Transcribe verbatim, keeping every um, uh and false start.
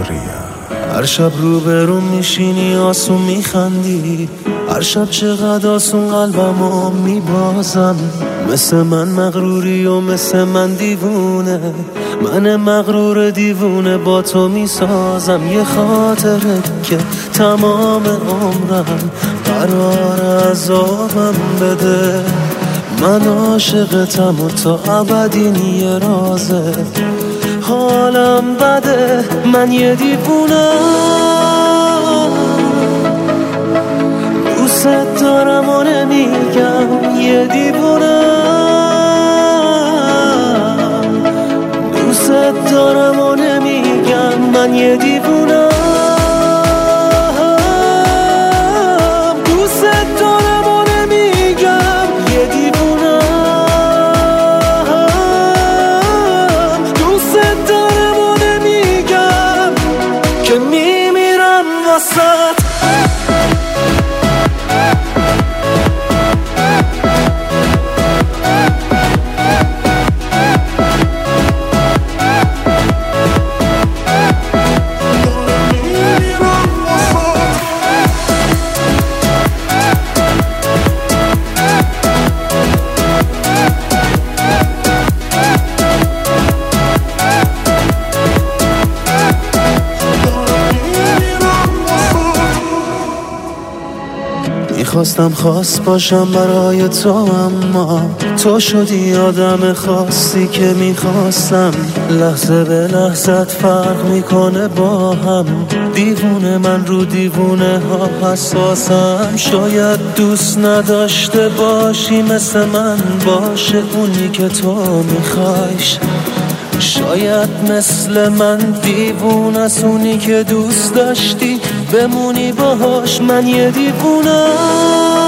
هر شب روبرو میشینی آسون میخندی، هر شب چقدر آسون قلبمو میبازم. مثل من مغروری و مثل من دیوونه، من مغرور دیوونه با تو میسازم. یه خاطره که تمام عمرم قرار عذابم بده. من عاشقتم و تا ابدی یه رازه، حالم بده، من یه دیوونم. دوست دارم و نمیگم، یه دیوونم. دوست دارم و نمیگم، من یه دیوونم. دوست دارم و نمیگم، یه دیوونم. دوست دارم و نمیگم که میمیرم واسه. میخواستم خاص باشم برای تو، اما تو شدی آدم خاصی که میخواستم. لحظه به لحظت فرق میکنه با هم. دیوونه من رو دیوونه ها حساسم. شاید دوست نداشته باشی مثل من باشه اونی که تو میخوایش. شاید مثل من دیوونه است اونی که دوست داشتی بمونی باهاش. من یه دیوونم.